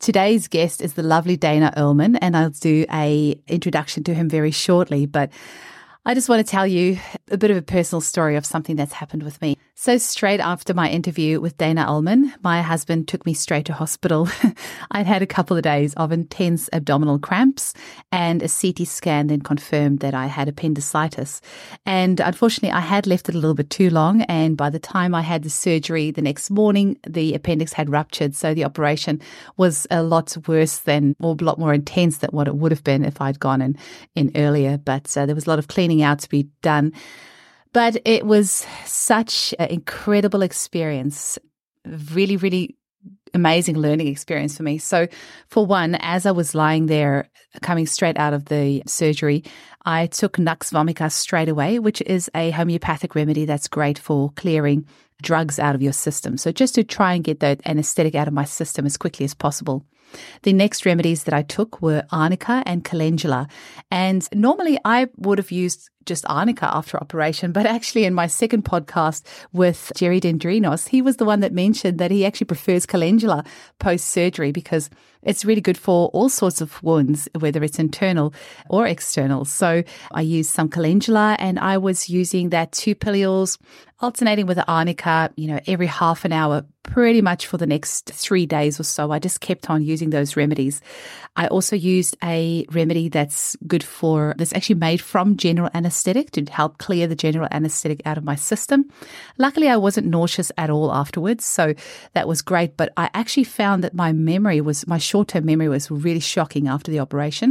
Today's guest is the lovely Dana Earlman, and I'll do an introduction to him very shortly, but I just want to tell you a bit of a personal story of something that's happened with me. So straight after my interview with Dana Earlman, my husband took me straight to hospital. I'd had a couple of days of intense abdominal cramps, and a CT scan then confirmed that I had appendicitis. And unfortunately, I had left it a little bit too long, and by the time I had the surgery the next morning, the appendix had ruptured. So the operation was a lot worse than, or a lot more intense than what it would have been if I'd gone in earlier. But there was a lot of cleaning out to be done. But it was such an incredible experience, really, really amazing learning experience for me. So for one, as I was lying there coming straight out of the surgery, I took Nux vomica straight away, which is a homeopathic remedy that's great for clearing drugs out of your system. So just to try and get that anesthetic out of my system as quickly as possible. The next remedies that I took were arnica and calendula. And normally I would have used just arnica after operation, but actually in my second podcast with Jerry Dendrinos, he was the one that mentioned that he actually prefers calendula post-surgery because it's really good for all sorts of wounds, whether it's internal or external. So I used some calendula, and I was using that 2 pilules, alternating with the arnica, every half an hour, pretty much for the next 3 days or so. I just kept on using those remedies. I also used a remedy that's actually made from general anesthetic to help clear the general anesthetic out of my system. Luckily, I wasn't nauseous at all afterwards, so that was great. But I actually found that my short-term memory was really shocking after the operation.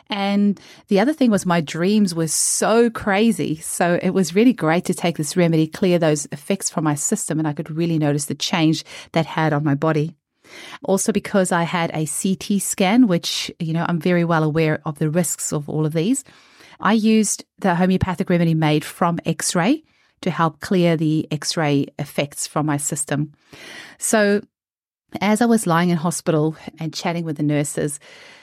And the other thing was my dreams were so crazy. So it was really great to take this remedy, clear those effects from my system, and I could really notice the change that had on my body. Also, because I had a CT scan, which, I'm very well aware of the risks of all of these, I used the homeopathic remedy made from X-ray to help clear the X-ray effects from my system. So as I was lying in hospital and chatting with the nurses,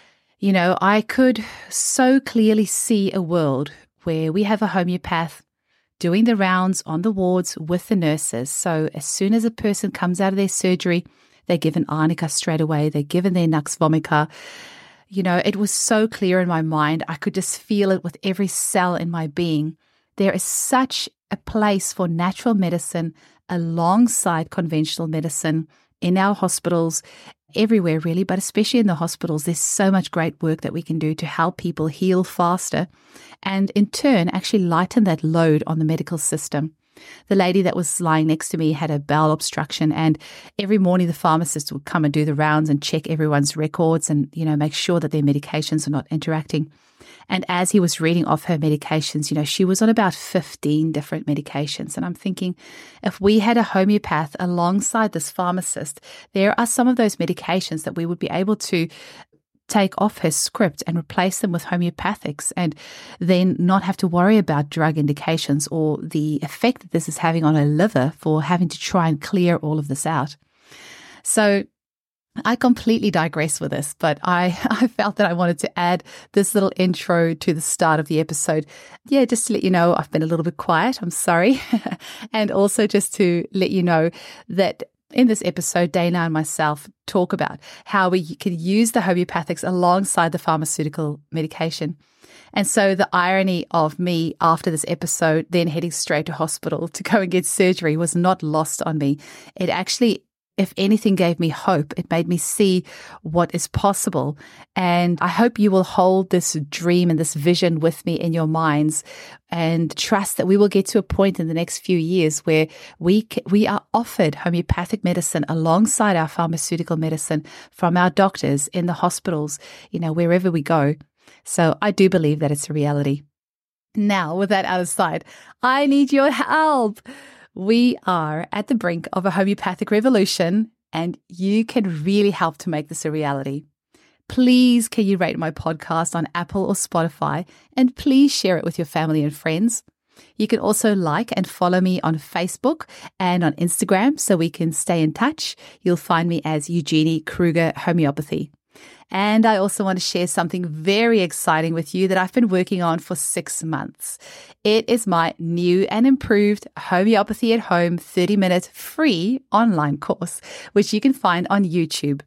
I could so clearly see a world where we have a homeopath doing the rounds on the wards with the nurses. So as soon as a person comes out of their surgery, they're given arnica straight away. They're given their Nux vomica. It was so clear in my mind. I could just feel it with every cell in my being. There is such a place for natural medicine alongside conventional medicine in our hospitals, everywhere really, but especially in the hospitals. There's so much great work that we can do to help people heal faster and in turn actually lighten that load on the medical system. The lady that was lying next to me had a bowel obstruction, and every morning the pharmacist would come and do the rounds and check everyone's records and, make sure that their medications are not interacting. And as he was reading off her medications, she was on about 15 different medications. And I'm thinking, if we had a homeopath alongside this pharmacist, there are some of those medications that we would be able to take off her script and replace them with homeopathics, and then not have to worry about drug indications or the effect that this is having on her liver for having to try and clear all of this out. So I completely digress with this, but I felt that I wanted to add this little intro to the start of the episode. Yeah, just to let you know, I've been a little bit quiet. I'm sorry. And also just to let you know that in this episode, Dana and myself talk about how we can use the homeopathics alongside the pharmaceutical medication. And so the irony of me after this episode then heading straight to hospital to go and get surgery was not lost on me. It actually, if anything, gave me hope. It made me see what is possible. And I hope you will hold this dream and this vision with me in your minds and trust that we will get to a point in the next few years where we are offered homeopathic medicine alongside our pharmaceutical medicine from our doctors in the hospitals, wherever we go. So I do believe that it's a reality. Now, with that out of sight, I need your help. We are at the brink of a homeopathic revolution, and you can really help to make this a reality. Please, can you rate my podcast on Apple or Spotify, and please share it with your family and friends. You can also like and follow me on Facebook and on Instagram so we can stay in touch. You'll find me as Eugenie Kruger Homeopathy. And I also want to share something very exciting with you that I've been working on for 6 months. It is my new and improved Homeopathy at Home 30-minute free online course, which you can find on YouTube.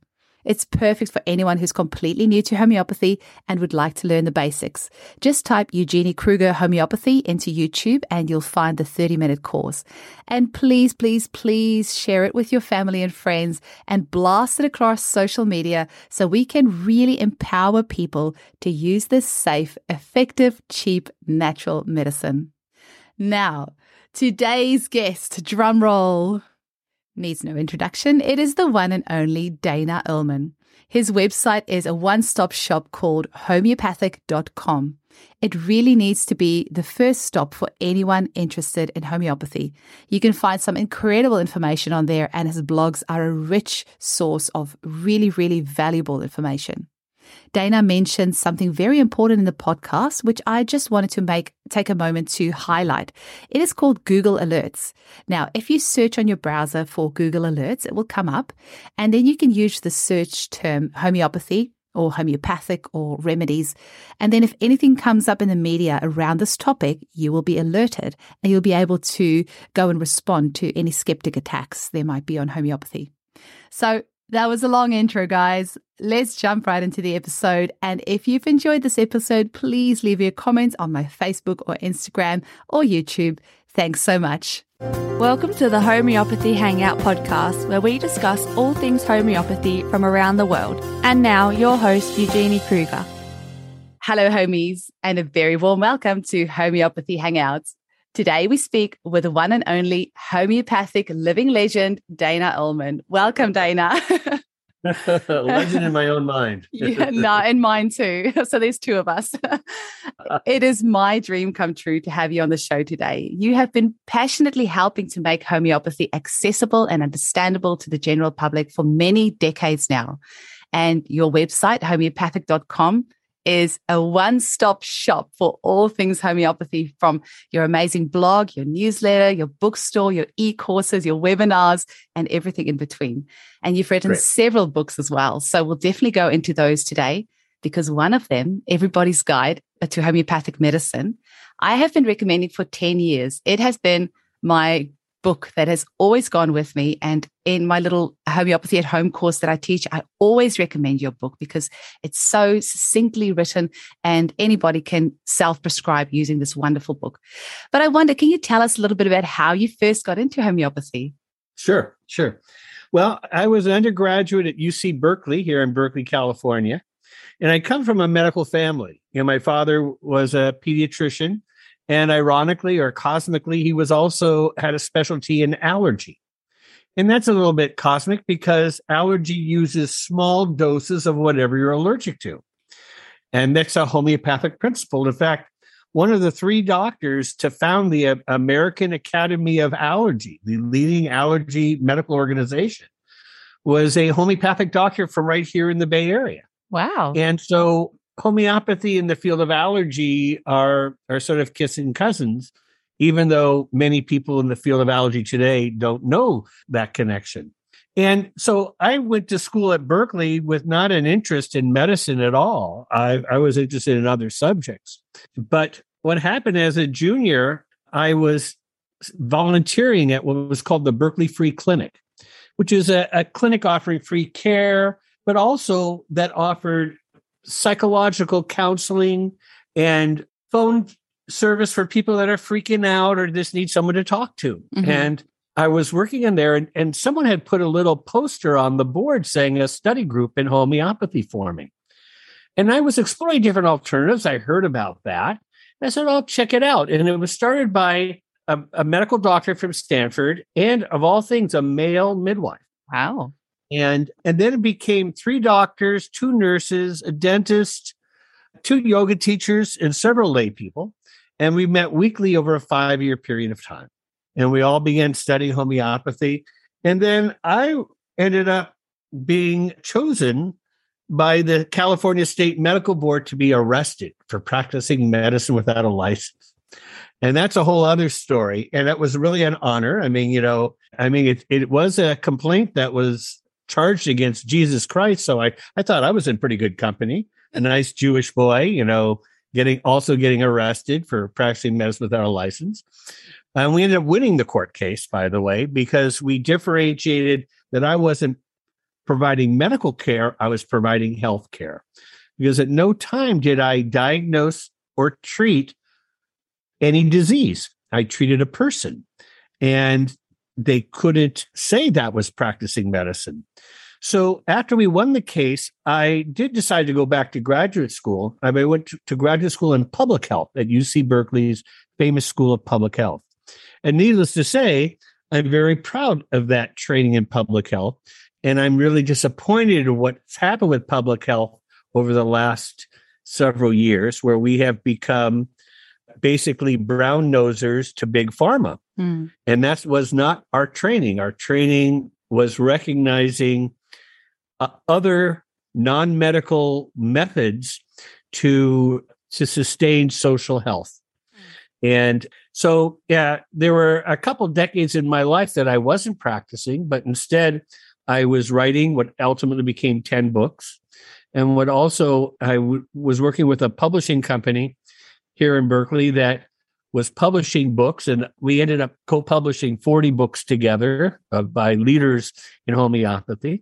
It's perfect for anyone who's completely new to homeopathy and would like to learn the basics. Just type Eugenie Kruger Homeopathy into YouTube and you'll find the 30-minute course. And please, please, please share it with your family and friends and blast it across social media so we can really empower people to use this safe, effective, cheap, natural medicine. Now, today's guest, drum roll, needs no introduction. It is the one and only Dana Ullman. His website is a one-stop shop called homeopathic.com. It really needs to be the first stop for anyone interested in homeopathy. You can find some incredible information on there, and his blogs are a rich source of really, really valuable information. Dana mentioned something very important in the podcast, which I just wanted to take a moment to highlight. It is called Google Alerts. Now, if you search on your browser for Google Alerts, it will come up, and then you can use the search term homeopathy or homeopathic or remedies. And then if anything comes up in the media around this topic, you will be alerted and you'll be able to go and respond to any skeptic attacks there might be on homeopathy. So that was a long intro, guys. Let's jump right into the episode. And if you've enjoyed this episode, please leave your comments on my Facebook or Instagram or YouTube. Thanks so much. Welcome to the Homeopathy Hangout podcast, where we discuss all things homeopathy from around the world. And now, your host, Eugenie Kruger. Hello, homies, and a very warm welcome to Homeopathy Hangouts. Today, we speak with the one and only homeopathic living legend, Dana Ullman. Welcome, Dana. Legend in my own mind. Yeah, no, in mine too. So there's two of us. It is my dream come true to have you on the show today. You have been passionately helping to make homeopathy accessible and understandable to the general public for many decades now. And your website, homeopathic.com, is a one-stop shop for all things homeopathy, from your amazing blog, your newsletter, your bookstore, your e-courses, your webinars, and everything in between. And you've written several books as well. So we'll definitely go into those today, because one of them, Everybody's Guide to Homeopathic Medicine, I have been recommending for 10 years. It has been my book that has always gone with me. And in my little homeopathy at home course that I teach, I always recommend your book because it's so succinctly written and anybody can self-prescribe using this wonderful book. But I wonder, can you tell us a little bit about how you first got into homeopathy? Sure. Well, I was an undergraduate at UC Berkeley here in Berkeley, California. And I come from a medical family. My father was a pediatrician. And ironically or cosmically, he was also had a specialty in allergy. And that's a little bit cosmic because allergy uses small doses of whatever you're allergic to. And that's a homeopathic principle. In fact, one of the three doctors to found the American Academy of Allergy, the leading allergy medical organization, was a homeopathic doctor from right here in the Bay Area. Wow. And so homeopathy in the field of allergy are sort of kissing cousins, even though many people in the field of allergy today don't know that connection. And so I went to school at Berkeley with not an interest in medicine at all. I was interested in other subjects. But what happened as a junior, I was volunteering at what was called the Berkeley Free Clinic, which is a clinic offering free care, but also that offered psychological counseling and phone service for people that are freaking out or just need someone to talk to. Mm-hmm. And I was working in there and someone had put a little poster on the board saying a study group in homeopathy forming. And I was exploring different alternatives. I heard about that. I said, I'll check it out. And it was started by a medical doctor from Stanford and, of all things, a male midwife. Wow. And then it became 3 doctors, 2 nurses, a dentist, 2 yoga teachers, and several lay people. And we met weekly over a 5-year period of time. And we all began studying homeopathy. And then I ended up being chosen by the California State Medical Board to be arrested for practicing medicine without a license. And that's a whole other story. And that was really an honor. It was a complaint that was charged against Jesus Christ. So I thought I was in pretty good company. A nice Jewish boy, getting arrested for practicing medicine without a license. And we ended up winning the court case, by the way, because we differentiated that I wasn't providing medical care, I was providing health care. Because at no time did I diagnose or treat any disease. I treated a person, and they couldn't say that was practicing medicine. So after we won the case, I did decide to go back to graduate school. I went to graduate school in public health at UC Berkeley's famous School of Public Health. And needless to say, I'm very proud of that training in public health. And I'm really disappointed in what's happened with public health over the last several years, where we have become basically brown nosers to big pharma. And that was not our training. Our training was recognizing other non-medical methods to sustain social health. And so, yeah, there were a couple decades in my life that I wasn't practicing, but instead I was writing what ultimately became 10 books. And what also, I was working with a publishing company here in Berkeley that was publishing books, and we ended up co-publishing 40 books together by leaders in homeopathy.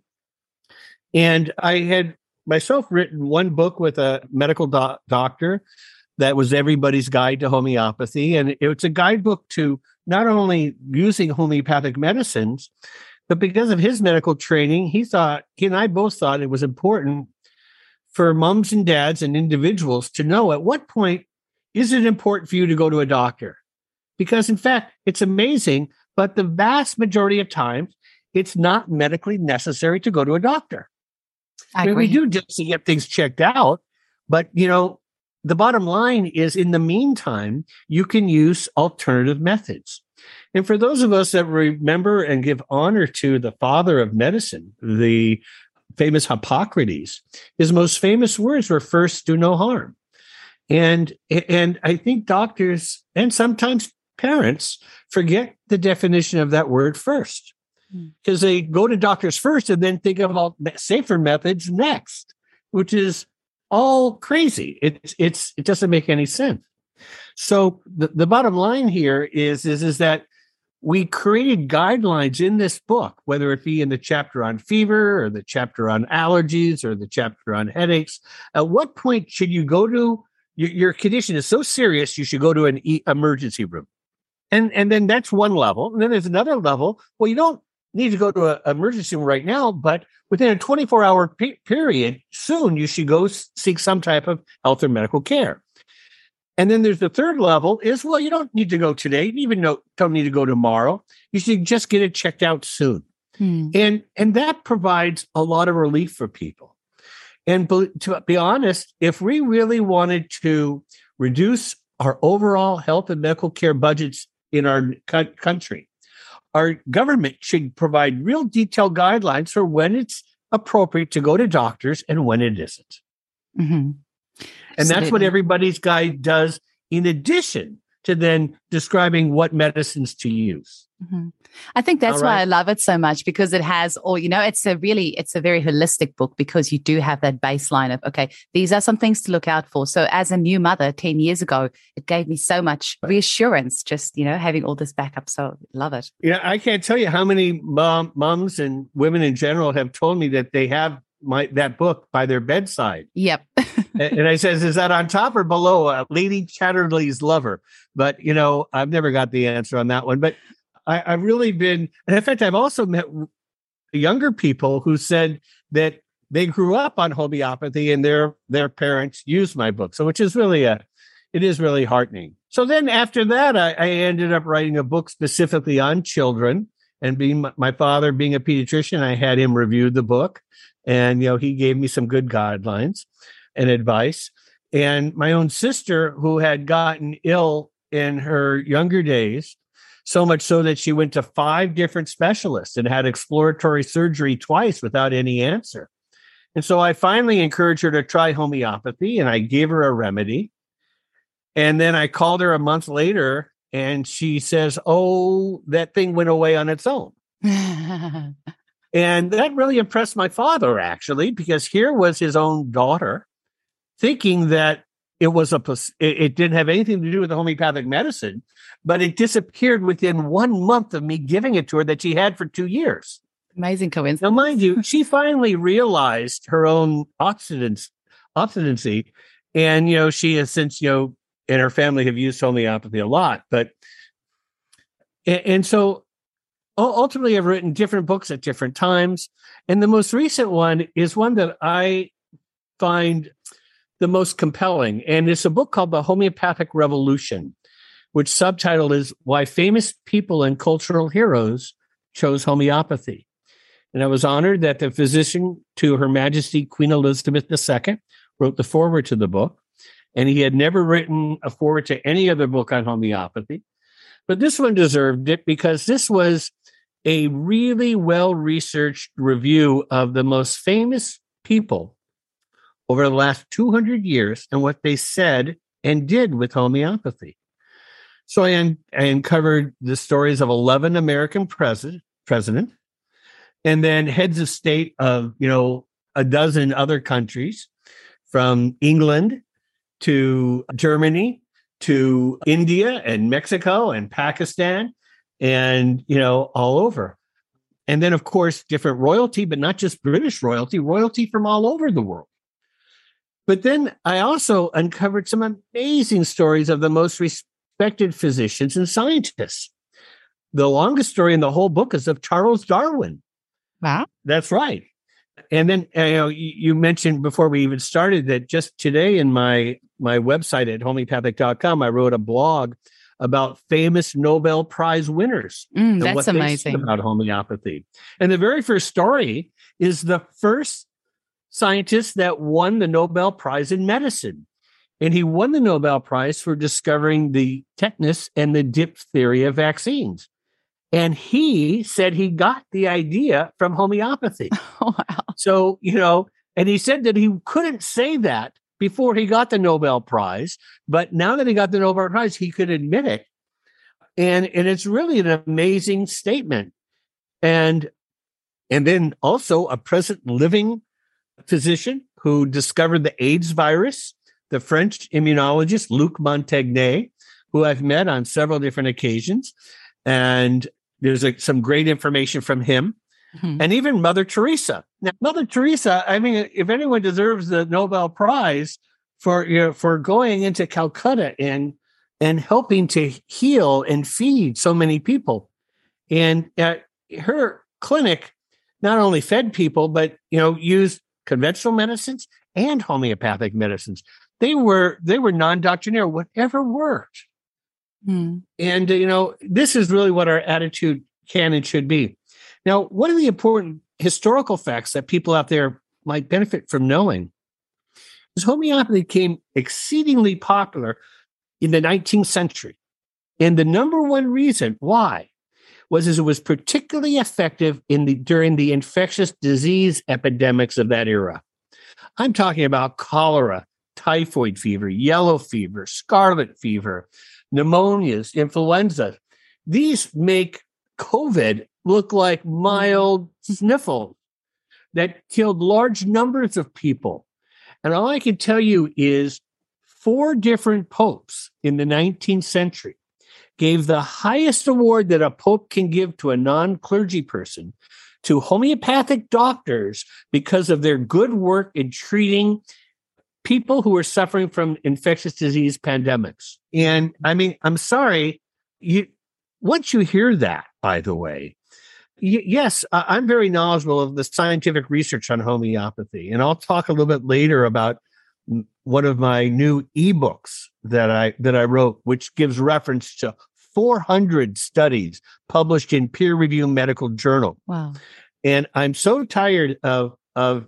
And I had myself written one book with a medical doctor that was Everybody's Guide to Homeopathy. And it's a guidebook to not only using homeopathic medicines, but because of his medical training, he and I both thought it was important for moms and dads and individuals to know at what point is it important for you to go to a doctor. Because in fact, it's amazing, but the vast majority of times, it's not medically necessary to go to a doctor. I agree. We do just to get things checked out, but the bottom line is, in the meantime, you can use alternative methods. And for those of us that remember and give honor to the father of medicine, the famous Hippocrates, his most famous words were, "First, do no harm." And I think doctors and sometimes parents forget the definition of that word first, because they go to doctors first and then think about safer methods next, which is all crazy. It doesn't make any sense. So the bottom line here is that we created guidelines in this book, whether it be in the chapter on fever or the chapter on allergies or the chapter on headaches. At what point should you go to your condition is so serious, you should go to an emergency room. And then that's one level. And then there's another level. Well, you don't need to go to an emergency room right now, but within a 24-hour period, soon you should go seek some type of health or medical care. And then there's the third level is, well, you don't need to go today. You even don't need to go tomorrow. You should just get it checked out soon. And that provides a lot of relief for people. And to be honest, if we really wanted to reduce our overall health and medical care budgets in our country, our government should provide real detailed guidelines for when it's appropriate to go to doctors and when it isn't. And that's what Everybody's Guide does, in addition to then describing what medicines to use. I think that's why I love it so much, because it has all, it's a very holistic book, because you do have that baseline of, okay, these are some things to look out for. So as a new mother 10 years ago, it gave me so much reassurance, just, having all this backup. So love it. Yeah, I can't tell you how many moms and women in general have told me that they have that book by their bedside. Yep. And I says, is that on top or below Lady Chatterley's Lover? But, I've never got the answer on that one. But I've really been, and in fact, I've also met younger people who said that they grew up on homeopathy and their parents used my book. So, which is really it is really heartening. So then after that, I ended up writing a book specifically on children, and being my father being a pediatrician, I had him review the book, and, he gave me some good guidelines and advice. And my own sister, who had gotten ill in her younger days, so much so that she went to 5 different specialists and had exploratory surgery twice without any answer. And so I finally encouraged her to try homeopathy, and I gave her a remedy. And then I called her a month later, and she says, "Oh, that thing went away on its own." And that really impressed my father, actually, because here was his own daughter thinking that it didn't have anything to do with the homeopathic medicine, but it disappeared within 1 month of me giving it to her that she had for 2 years. Amazing coincidence. Now, mind you, she finally realized her own obstinacy. And, she has since, and her family have used homeopathy a lot. And so ultimately, I've written different books at different times. And the most recent one is one that I find the most compelling. And it's a book called The Homeopathic Revolution, which subtitle is Why Famous People and Cultural Heroes Chose Homeopathy. And I was honored that the physician to Her Majesty Queen Elizabeth II wrote the foreword to the book. And he had never written a foreword to any other book on homeopathy. But this one deserved it because this was a really well-researched review of the most famous people over the last 200 years and what they said and did with homeopathy. So I uncovered the stories of 11 American presidents, and then heads of state of, a dozen other countries, from England to Germany to India and Mexico and Pakistan and, all over. And then, of course, different royalty, but not just British royalty from all over the world. But then I also uncovered some amazing stories of the most respected physicians and scientists. The longest story in the whole book is of Charles Darwin. Wow. That's right. And then you mentioned before we even started that just today in my website at homeopathic.com, I wrote a blog about famous Nobel Prize winners. And That's what amazing. they say about homeopathy. And the very first story is the first scientist that won the Nobel Prize in medicine. And he won the Nobel Prize for discovering the tetanus and the diphtheria vaccines. And he said he got the idea from homeopathy. Oh, wow. So, and he said that he couldn't say that before he got the Nobel Prize. But now that he got the Nobel Prize, he could admit it. And it's really an amazing statement. And then also a present living physician who discovered the AIDS virus, the French immunologist Luc Montagnier, who I've met on several different occasions. And there's some great information from him. Mm-hmm. And even Mother Teresa. Now, Mother Teresa, I mean, if anyone deserves the Nobel Prize for going into Calcutta and helping to heal and feed so many people. And her clinic not only fed people, but, used conventional medicines and homeopathic medicines. They were non-doctrinaire, whatever worked. And, this is really what our attitude can and should be. Now, one of the important historical facts that people out there might benefit from knowing is homeopathy became exceedingly popular in the 19th century. And the number one reason why was it was particularly effective during the infectious disease epidemics of that era. I'm talking about cholera, typhoid fever, yellow fever, scarlet fever, pneumonias, influenza. These make COVID look like mild sniffles that killed large numbers of people. And all I can tell you is 4 different popes in the 19th century gave the highest award that a pope can give to a non-clergy person to homeopathic doctors because of their good work in treating people who are suffering from infectious disease pandemics. And I mean, I'm sorry, once you hear that, by the way, yes, I'm very knowledgeable of the scientific research on homeopathy. And I'll talk a little bit later about one of my new ebooks that I wrote, which gives reference to 400 studies published in peer-reviewed medical journal. Wow. And I'm so tired of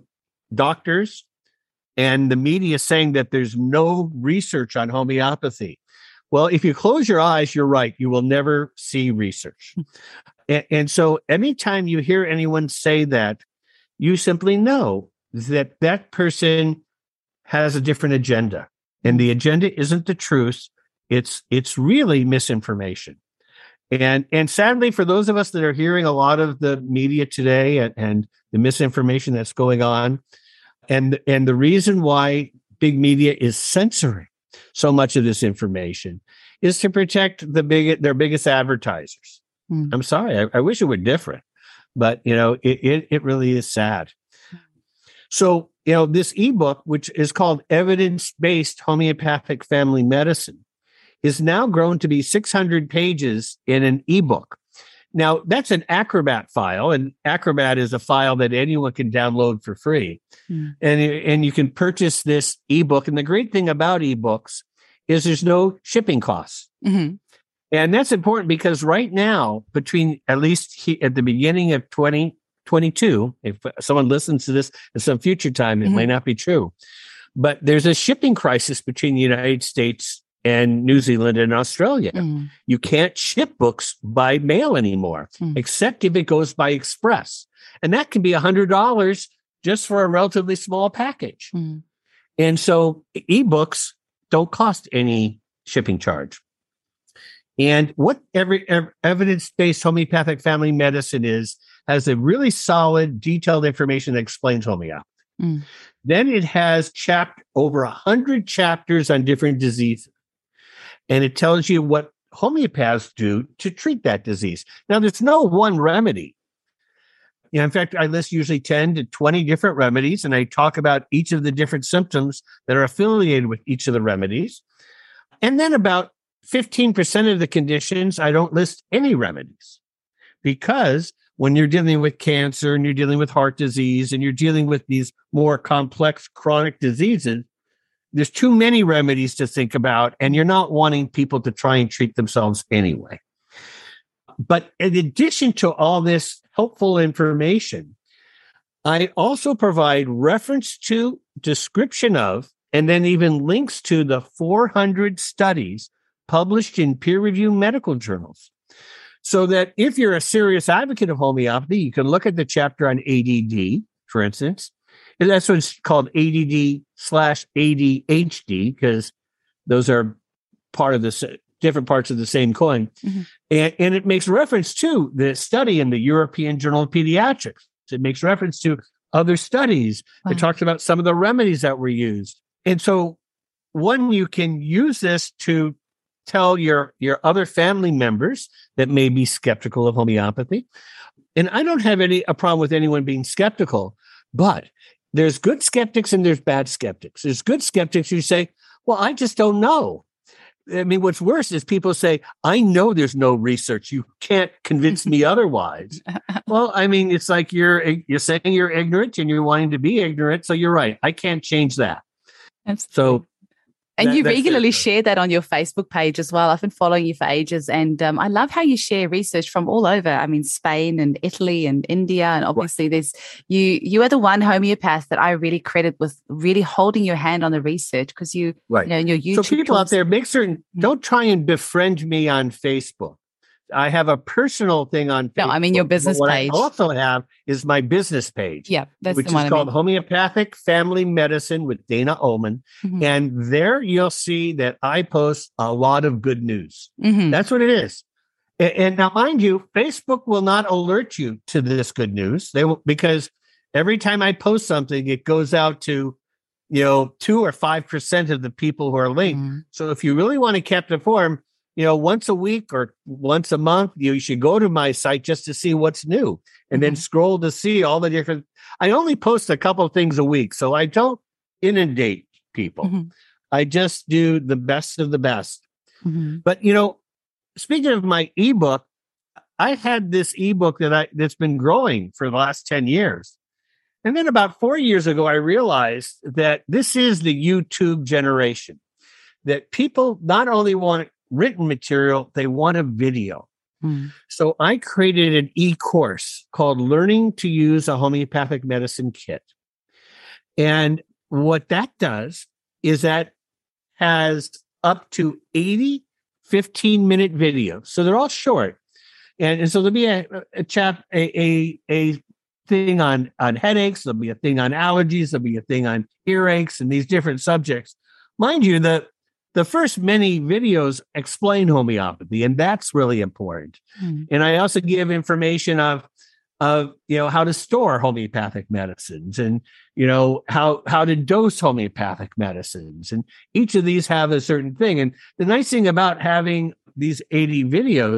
doctors and the media saying that there's no research on homeopathy. Well, if you close your eyes, you're right. You will never see research. And so anytime you hear anyone say that, you simply know that that person has a different agenda. And the agenda isn't the truth. It's really misinformation. And sadly, for those of us that are hearing a lot of the media today and the misinformation that's going on, and the reason why big media is censoring so much of this information is to protect their biggest advertisers. I'm sorry, I wish it were different. But, it really is sad. So, this ebook, which is called Evidence-Based Homeopathic Family Medicine, is now grown to be 600 pages in an ebook. Now, that's an Acrobat file, and Acrobat is a file that anyone can download for free. And you can purchase this ebook. And the great thing about ebooks is there's no shipping costs. And that's important because right now, between at least at the beginning of 2022, if someone listens to this at some future time, it might not be true. But there's a shipping crisis between the United States and New Zealand and Australia. You can't ship books by mail anymore, except if it goes by express. And that can be $100 just for a relatively small package. And so ebooks don't cost any shipping charge. And what every evidence-based homeopathic family medicine has a really solid, detailed information that explains homeopathy. Then it has over 100 chapters on different diseases. And it tells you what homeopaths do to treat that disease. Now, there's no one remedy. In fact, I list usually 10 to 20 different remedies, and I talk about each of the different symptoms that are affiliated with each of the remedies. And then about 15% of the conditions, I don't list any remedies, because when you're dealing with cancer and you're dealing with heart disease and you're dealing with these more complex chronic diseases, there's too many remedies to think about, and you're not wanting people to try and treat themselves anyway. But in addition to all this helpful information, I also provide reference to, description of, and then even links to the 400 studies published in peer-reviewed medical journals. So that if you're a serious advocate of homeopathy, you can look at the chapter on ADD, for instance. And that's what's called ADD/ADHD, because those are part of the different parts of the same coin. And it makes reference to the study in the European Journal of Pediatrics. It makes reference to other studies. It talks about some of the remedies that were used. And so you can use this to tell your other family members that may be skeptical of homeopathy. And I don't have a problem with anyone being skeptical, but there's good skeptics and there's bad skeptics. There's good skeptics who say, well, I just don't know. I mean, what's worse is people say, I know there's no research. You can't convince me otherwise. Well, I mean, it's like you're saying you're ignorant and you're wanting to be ignorant. So you're right. I can't change that. Absolutely. And you regularly share that on your Facebook page as well. I've been following you for ages. And I love how you share research from all over. I mean, Spain and Italy and India. And obviously there's you are the one homeopath that I really credit with really holding your hand on the research, because in your YouTube. So people out there, make certain, don't try and befriend me on Facebook. I have a personal thing on Facebook. No, I mean your business page. What I also have is my business page. Yeah, that's which the one is called Homeopathic Family Medicine with Dana Ullman. And there you'll see that I post a lot of good news. That's what it is. And now, mind you, Facebook will not alert you to this good news. They will, because every time I post something, it goes out to 2 or 5% of the people who are linked. So if you really want to keep informed, once a week or once a month, you should go to my site just to see what's new, and then scroll to see all the different. I only post a couple of things a week, so I don't inundate people. I just do the best of the best. But, speaking of my ebook, I had this ebook that's been growing for the last 10 years. And then about 4 years ago, I realized that this is the YouTube generation, that people not only want written material, they want a video. So I created an e-course called Learning to Use a Homeopathic Medicine Kit. And what that does is that has up to 80 15-minute videos. So they're all short. And so there'll be a thing on headaches, there'll be a thing on allergies, there'll be a thing on earaches and these different subjects. Mind you, the first many videos explain homeopathy, and that's really important. And I also give information of how to store homeopathic medicines, and how to dose homeopathic medicines, and each of these have a certain thing. And the nice thing about having these 80 videos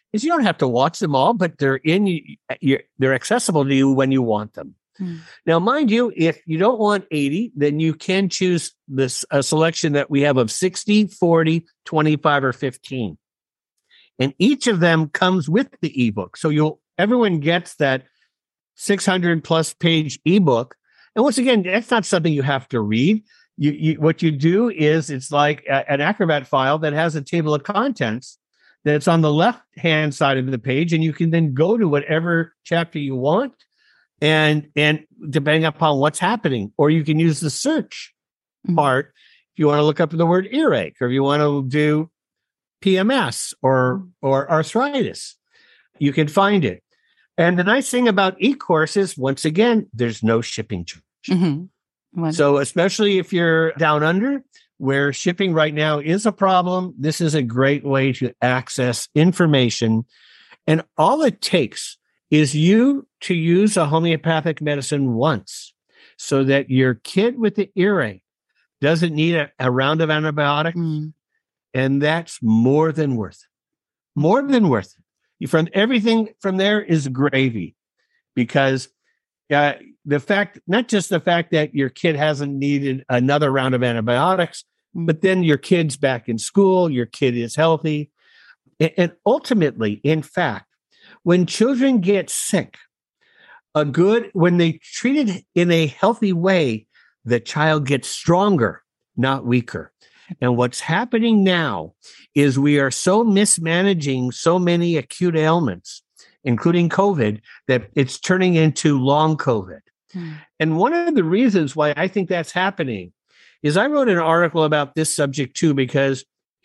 is you don't have to watch them all, but they're they're accessible to you when you want them. Now, mind you, if you don't want 80, then you can choose a selection that we have of 60, 40, 25, or 15. And each of them comes with the ebook. So everyone gets that 600 plus page ebook. And once again, that's not something you have to read. What you do is it's like an Acrobat file that has a table of contents that's on the left-hand side of the page, and you can then go to whatever chapter you want, and depending upon what's happening, or you can use the search part if you want to look up the word earache, or if you want to do PMS or arthritis, you can find it. And the nice thing about eCourse is, once again, there's no shipping charge. So especially if you're down under, where shipping right now is a problem, this is a great way to access information. And all it takes is you to use a homeopathic medicine once, so that your kid with the earache doesn't need a round of antibiotics. And that's more than worth it. More than worth it. From everything from there is gravy, because not just the fact that your kid hasn't needed another round of antibiotics, but then your kid's back in school, your kid is healthy. And ultimately, in fact, when children get sick, when they treated in a healthy way, the child gets stronger, not weaker. And what's happening now is we are so mismanaging so many acute ailments, including COVID, that it's turning into long COVID. And one of the reasons why I think that's happening is I wrote an article about this subject too, because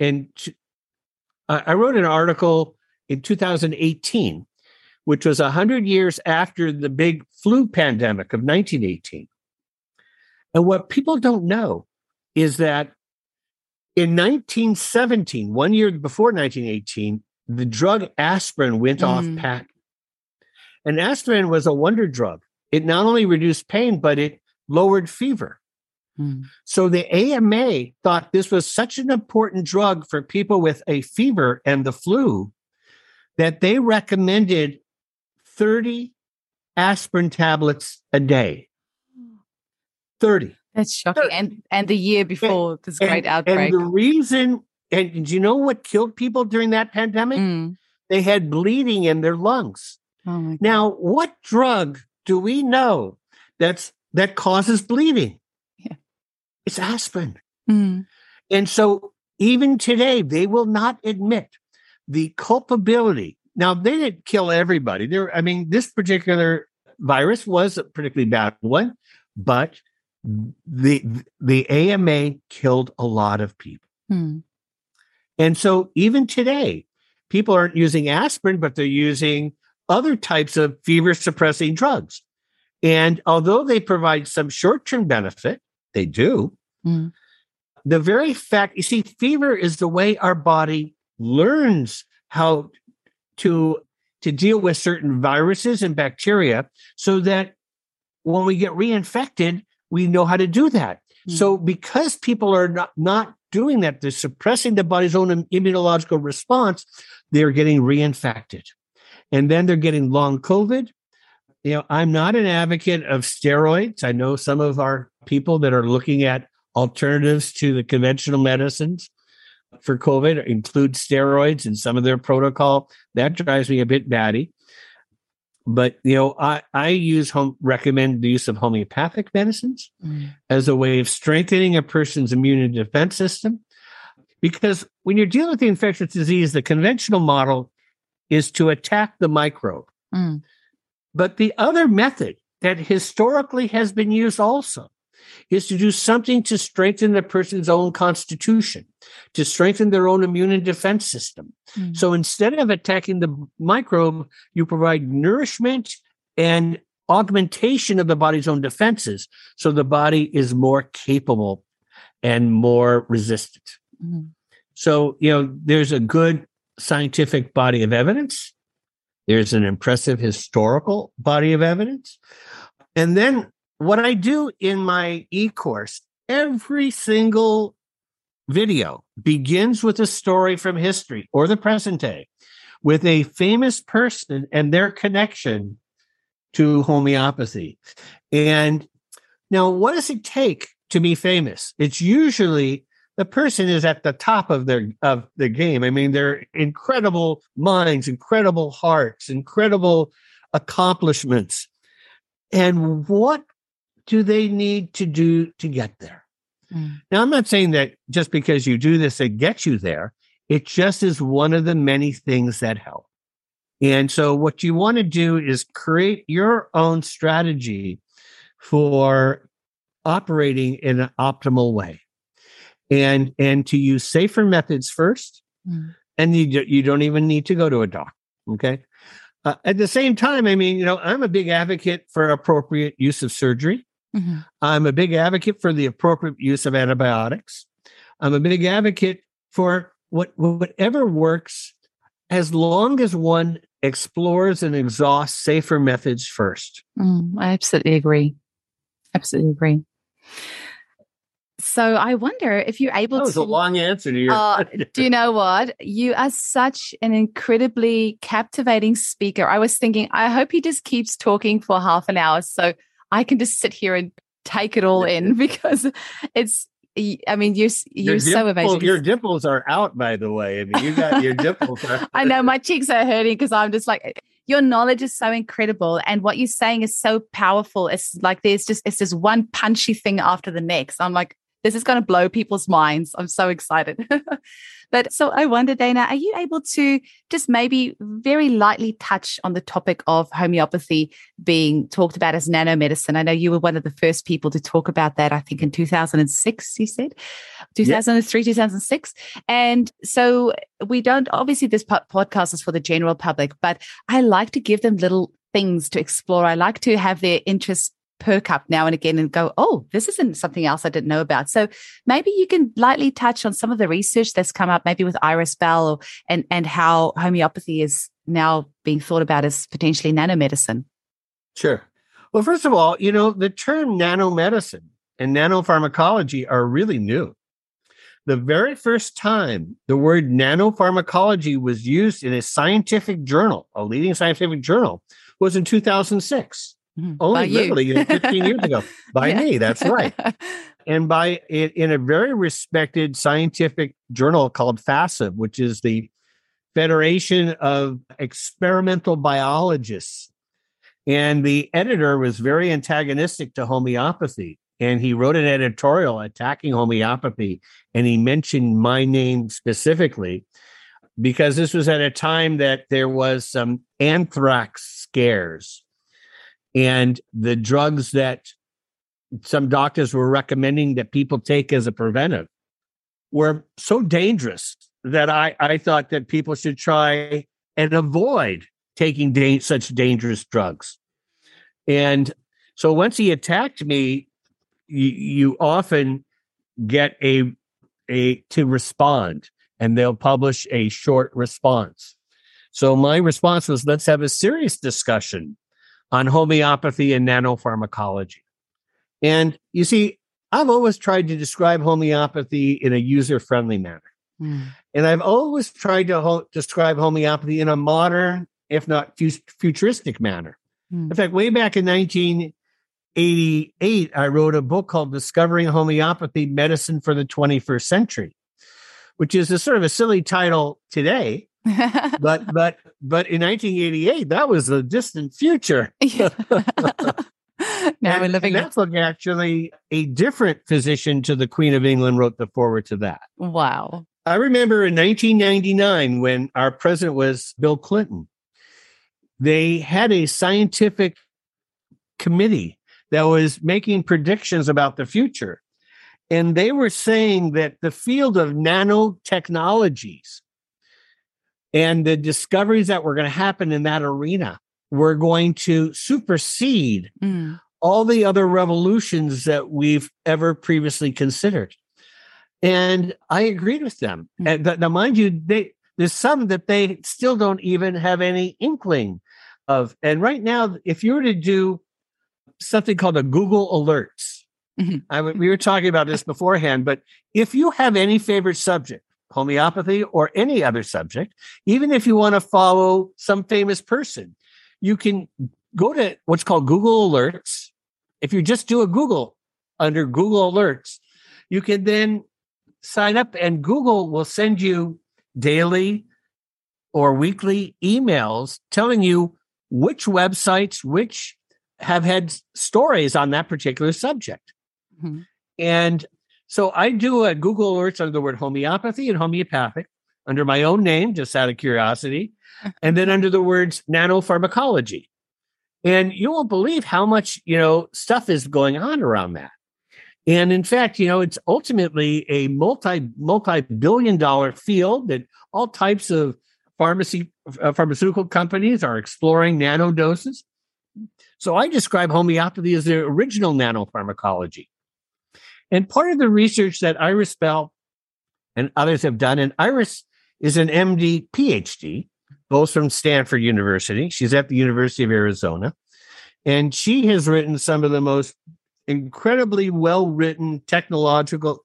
I wrote an article in 2018, which was 100 years after the big flu pandemic of 1918. And what people don't know is that in 1917, 1 year before 1918, the drug aspirin went off patent. And aspirin was a wonder drug. It not only reduced pain, but it lowered fever. So the AMA thought this was such an important drug for people with a fever and the flu that they recommended 30 aspirin tablets a day. 30. That's shocking. And the year before this great outbreak. And the reason, and do you know what killed people during that pandemic? They had bleeding in their lungs. Oh my God. Now, what drug do we know that causes bleeding? Yeah. It's aspirin. And so even today, they will not admit the culpability. Now, they didn't kill everybody. This particular virus was a particularly bad one, but the AMA killed a lot of people. And so even today, people aren't using aspirin, but they're using other types of fever-suppressing drugs. And although they provide some short-term benefit, they do. The very fact, you see, fever is the way our body learns how to deal with certain viruses and bacteria, so that when we get reinfected, we know how to do that. So because people are not doing that, they're suppressing the body's own immunological response, they're getting reinfected. And then they're getting long COVID. I'm not an advocate of steroids. I know some of our people that are looking at alternatives to the conventional medicines for COVID include steroids in some of their protocol. That drives me a bit batty. But, I recommend the use of homeopathic medicines as a way of strengthening a person's immune and defense system. Because when you're dealing with the infectious disease, the conventional model is to attack the microbe. But the other method that historically has been used also is to do something to strengthen the person's own constitution, to strengthen their own immune and defense system. So instead of attacking the microbe, you provide nourishment and augmentation of the body's own defenses, so the body is more capable and more resistant. So, there's a good scientific body of evidence. There's an impressive historical body of evidence. And then what I do in my e-course, every single video begins with a story from history or the present day, with a famous person and their connection to homeopathy. And now, what does it take to be famous? It's usually the person is at the top of the game. I mean, they're incredible minds, incredible hearts, incredible accomplishments. And what do they need to do to get there? Now, I'm not saying that just because you do this, it gets you there. It just is one of the many things that help. And so what you want to do is create your own strategy for operating in an optimal way, and to use safer methods first. And you don't even need to go to a doctor. Okay. At the same time, I mean, I'm a big advocate for appropriate use of surgery. I'm a big advocate for the appropriate use of antibiotics. I'm a big advocate for whatever works, as long as one explores and exhausts safer methods first. I absolutely agree. Absolutely agree. So I wonder if you're able to... That was a long answer to your... do you know what? You are such an incredibly captivating speaker. I was thinking, I hope he just keeps talking for half an hour so I can just sit here and take it all in, because it's... I mean, you're so amazing. Your dimples are out, by the way. I mean, you got your dimples. I know my cheeks are hurting because I'm just like, your knowledge is so incredible, and what you're saying is so powerful. It's like it's just one punchy thing after the next. I'm like, this is going to blow people's minds. I'm so excited. But so I wonder, Dana, are you able to just maybe very lightly touch on the topic of homeopathy being talked about as nanomedicine? I know you were one of the first people to talk about that, I think in 2006, you said? 2003, yeah. 2006. And so we don't, obviously this podcast is for the general public, but I like to give them little things to explore. I like to have their interest perk up now and again and go, oh, this isn't something else I didn't know about. So maybe you can lightly touch on some of the research that's come up, maybe with Iris Bell, and how homeopathy is now being thought about as potentially nanomedicine. Sure. Well, first of all, the term nanomedicine and nanopharmacology are really new. The very first time the word nanopharmacology was used in a scientific journal, a leading scientific journal, was in 2006. Only literally 15 years ago. By me, that's right. And by in a very respected scientific journal called FASEB, which is the Federation of Experimental Biologists. And the editor was very antagonistic to homeopathy. And he wrote an editorial attacking homeopathy. And he mentioned my name specifically because this was at a time that there was some anthrax scares. And the drugs that some doctors were recommending that people take as a preventive were so dangerous that I thought that people should try and avoid taking such dangerous drugs. And so once he attacked me, you often get to respond, and they'll publish a short response. So my response was, let's have a serious discussion on homeopathy and nanopharmacology. And you see, I've always tried to describe homeopathy in a user-friendly manner. And I've always tried to describe homeopathy in a modern, if not futuristic manner. In fact, way back in 1988, I wrote a book called Discovering Homeopathy, Medicine for the 21st Century, which is a sort of a silly title today. but in 1988, that was a distant future. Now we're living. That book, actually, a different physician to the Queen of England wrote the foreword to that. Wow. I remember in 1999, when our president was Bill Clinton, they had a scientific committee that was making predictions about the future. And they were saying that the field of nanotechnologies and the discoveries that were going to happen in that arena were going to supersede all the other revolutions that we've ever previously considered. And I agreed with them. And now, mind you, there's some that they still don't even have any inkling of. And right now, if you were to do something called a Google Alerts, we were talking about this beforehand, but if you have any favorite subject, homeopathy or any other subject, even if you want to follow some famous person, you can go to what's called Google Alerts. If you just do a Google under Google Alerts, you can then sign up and Google will send you daily or weekly emails telling you which websites, which have had stories on that particular subject. Mm-hmm. And so I do a Google Alerts under the word homeopathy and homeopathic under my own name, just out of curiosity, and then under the words nanopharmacology. And you won't believe how much, stuff is going on around that. And in fact, it's ultimately a multi-billion dollar field that all types of pharmaceutical companies are exploring nanodoses. So I describe homeopathy as the original nanopharmacology. And part of the research that Iris Bell and others have done, and Iris is an MD, PhD, both from Stanford University. She's at the University of Arizona. And she has written some of the most incredibly well-written technological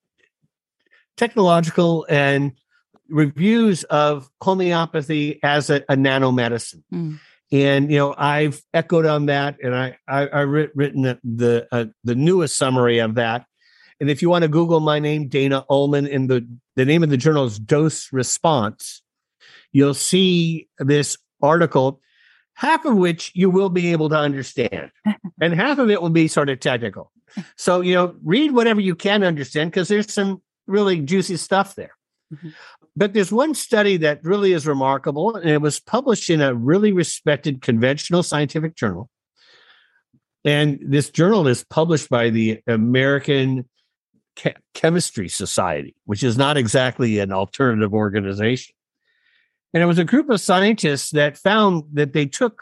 and reviews of homeopathy as a nanomedicine. Mm. And, I've echoed on that, and I've written the newest summary of that. And if you want to Google my name, Dana Ullman, and the name of the journal is Dose Response, you'll see this article, half of which you will be able to understand, and half of it will be sort of technical. So, read whatever you can understand, because there's some really juicy stuff there. Mm-hmm. But there's one study that really is remarkable, and it was published in a really respected conventional scientific journal. And this journal is published by the American Chemistry Society, which is not exactly an alternative organization. And it was a group of scientists that found that they took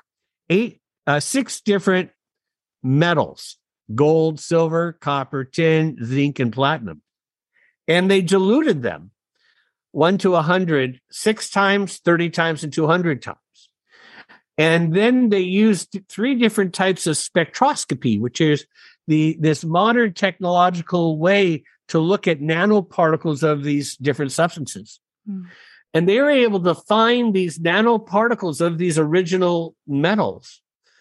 6 different metals: gold, silver, copper, tin, zinc, and platinum. And they diluted them 1 to 100, 6 times, 30 times, and 200 times. And then they used 3 different types of spectroscopy, which is this modern technological way to look at nanoparticles of these different substances. Mm. And they were able to find these nanoparticles of these original metals,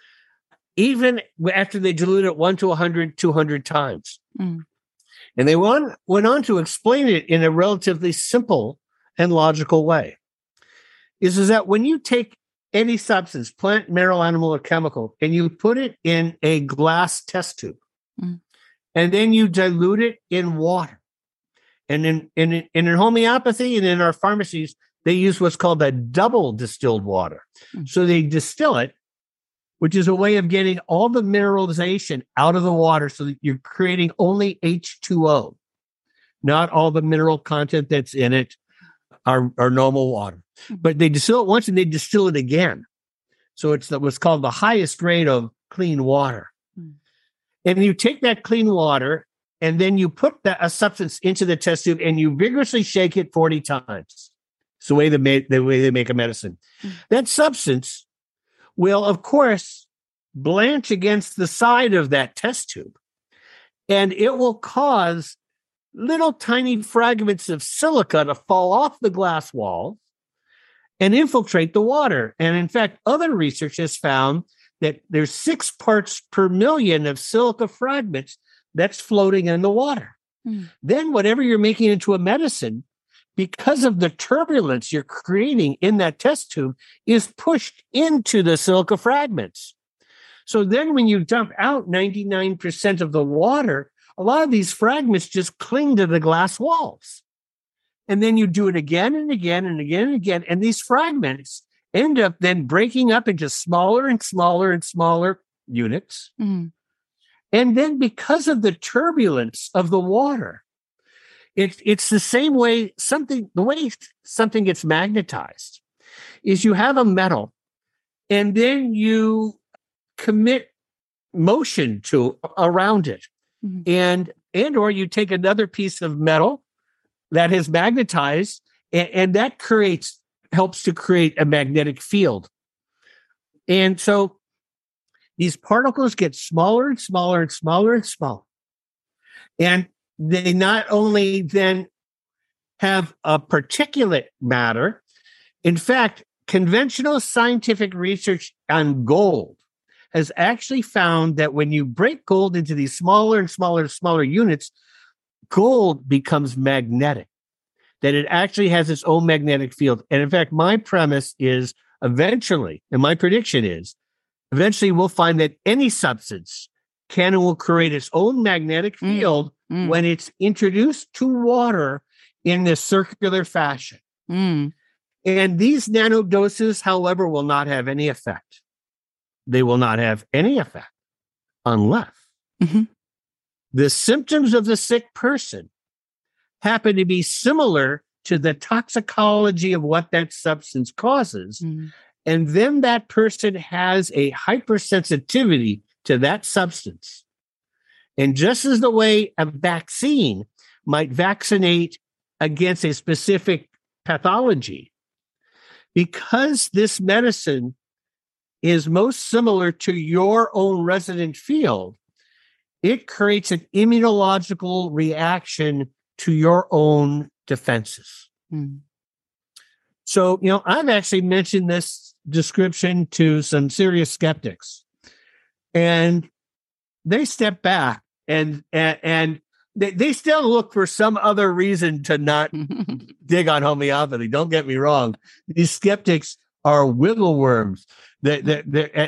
even after they diluted it 1 to 100, 200 times. Mm. And they went on to explain it in a relatively simple and logical way. Is that when you take any substance, plant, mineral, animal, or chemical, and you put it in a glass test tube, and then you dilute it in water. And in homeopathy and in our pharmacies, they use what's called a double distilled water. So they distill it, which is a way of getting all the mineralization out of the water so that you're creating only H2O, not all the mineral content that's in it, our normal water. But they distill it once and they distill it again. So it's what's called the highest grade of clean water. And you take that clean water and then you put a substance into the test tube and you vigorously shake it 40 times. It's the way they make a medicine. That substance will, of course, blanch against the side of that test tube. And it will cause little tiny fragments of silica to fall off the glass wall and infiltrate the water. And in fact, other research has found that there's 6 parts per million of silica fragments that's floating in the water. Then whatever you're making into a medicine, because of the turbulence you're creating in that test tube, is pushed into the silica fragments. So then when you dump out 99% of the water, a lot of these fragments just cling to the glass walls. And then you do it again and again and again and again. And these fragments end up then breaking up into smaller and smaller and smaller units. Mm. And then because of the turbulence of the water, it's the same way something gets magnetized is you have a metal and then you commit motion around it. Mm-hmm. And or you take another piece of metal that has magnetized and that helps to create a magnetic field. And so these particles get smaller and smaller and smaller and smaller. And they not only then have a particulate matter. In fact, conventional scientific research on gold has actually found that when you break gold into these smaller and smaller units, gold becomes magnetic, that it actually has its own magnetic field. And in fact, my premise is eventually, and my prediction is, eventually we'll find that any substance can and will create its own magnetic field when it's introduced to water in this circular fashion. And these nanodoses, however, will not have any effect. They will not have any effect unless the symptoms of the sick person happen to be similar to the toxicology of what that substance causes. And then that person has a hypersensitivity to that substance. And just as the way a vaccine might vaccinate against a specific pathology, because this medicine is most similar to your own resident field, it creates an immunological reaction to your own defenses. So, I've actually mentioned this description to some serious skeptics, and they step back and they still look for some other reason to not dig on homeopathy. Don't get me wrong. These skeptics are wiggle worms. I go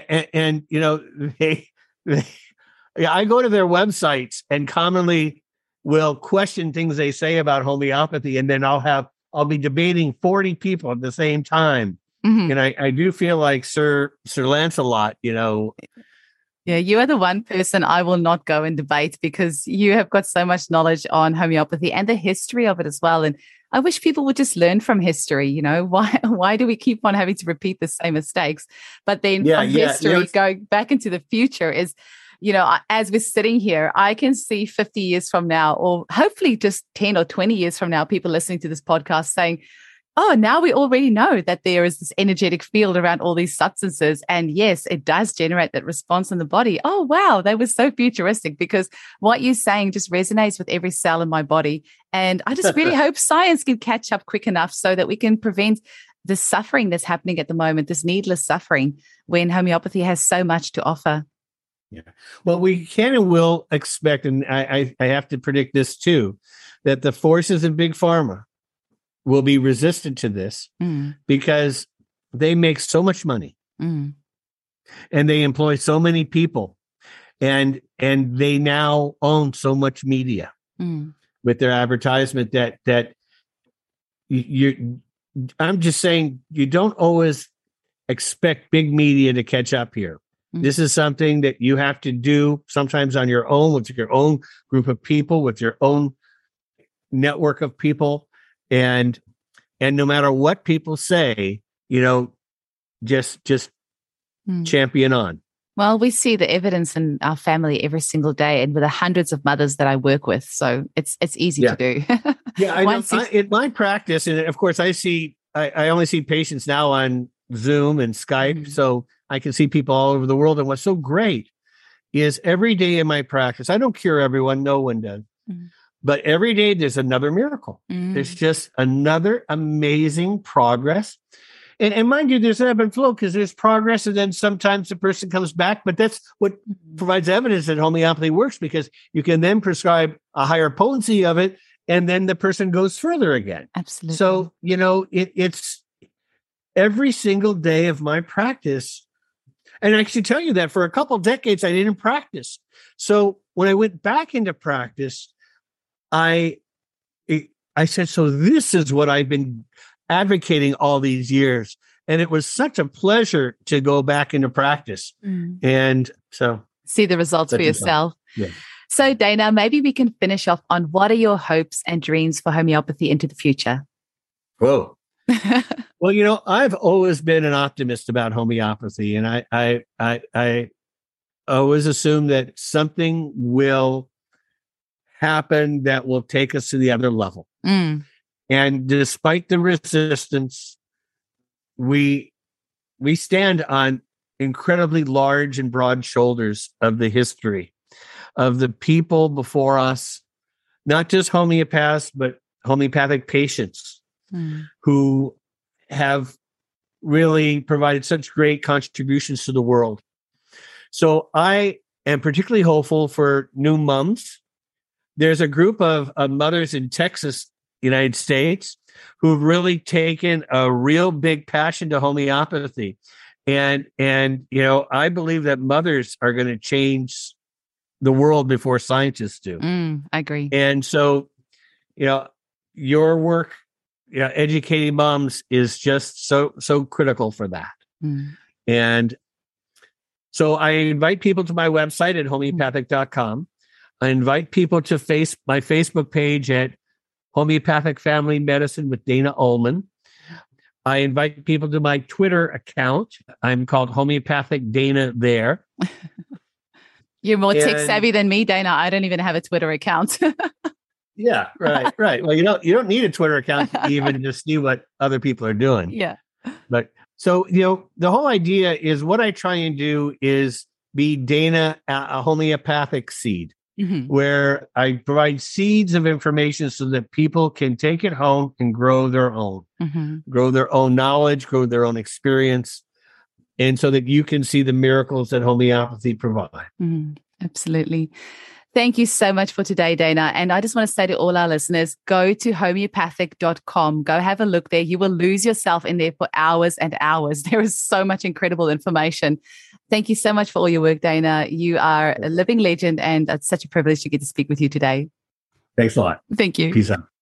to their websites and commonly will question things they say about homeopathy, and then I'll be debating 40 people at the same time. And I do feel like Sir Lancelot, Yeah, you are the one person I will not go and debate, because you have got so much knowledge on homeopathy and the history of it as well. And I wish people would just learn from history. Why do we keep on having to repeat the same mistakes? But then from history, going back into the future is, as we're sitting here, I can see 50 years from now, or hopefully just 10 or 20 years from now, people listening to this podcast saying, oh, now we already know that there is this energetic field around all these substances. And yes, it does generate that response in the body. Oh, wow, that was so futuristic, because what you're saying just resonates with every cell in my body. And I just really hope science can catch up quick enough so that we can prevent the suffering that's happening at the moment, this needless suffering, when homeopathy has so much to offer. Yeah. Well, we can and will expect, and I have to predict this too, that the forces in Big Pharma will be resistant to this because they make so much money and they employ so many people, and they now own so much media with their advertisement that I'm just saying, you don't always expect big media to catch up here. This is something that you have to do sometimes on your own, with your own group of people, with your own network of people. And no matter what people say, just champion on. Well, we see the evidence in our family every single day, and with the hundreds of mothers that I work with. So it's easy to do. Yeah, I know. In my practice, and of course, I only see patients now on Zoom and Skype, so I can see people all over the world. And what's so great is every day in my practice, I don't cure everyone, no one does. But every day there's another miracle. There's just another amazing progress. And mind you, there's an ebb and flow, because there's progress, and then sometimes the person comes back. But that's what provides evidence that homeopathy works, because you can then prescribe a higher potency of it, and then the person goes further again. Absolutely. So, it's every single day of my practice. And I should tell you that for a couple of decades, I didn't practice. So when I went back into practice, I said, so this is what I've been advocating all these years. And it was such a pleasure to go back into practice. And so see the results for yourself. Yeah. So Dana, maybe we can finish off on what are your hopes and dreams for homeopathy into the future? Whoa. Well, I've always been an optimist about homeopathy, and I always assume that something will happen that will take us to the other level. And despite the resistance, we stand on incredibly large and broad shoulders of the history of the people before us, not just homeopaths, but homeopathic patients who have really provided such great contributions to the world. So I am particularly hopeful for new moms. There's a group of mothers in Texas, United States, who've really taken a real big passion to homeopathy. And I believe that mothers are going to change the world before scientists do. I agree. And so, your work, educating moms is just so critical for that. And so I invite people to my website at homeopathic.com. I invite people to my Facebook page at Homeopathic Family Medicine with Dana Ullman. I invite people to my Twitter account. I'm called Homeopathic Dana there. You're more tech savvy than me, Dana. I don't even have a Twitter account. Yeah, right. Well, you don't need a Twitter account to even just see what other people are doing. Yeah. But so, the whole idea is what I try and do is be Dana, a homeopathic seed, where I provide seeds of information so that people can take it home and grow their own knowledge, grow their own experience, and so that you can see the miracles that homeopathy provide. Absolutely. Thank you so much for today, Dana. And I just want to say to all our listeners, go to homeopathic.com. Go have a look there. You will lose yourself in there for hours and hours. There is so much incredible information. Thank you so much for all your work, Dana. You are a living legend, and it's such a privilege to get to speak with you today. Thanks a lot. Thank you. Peace out.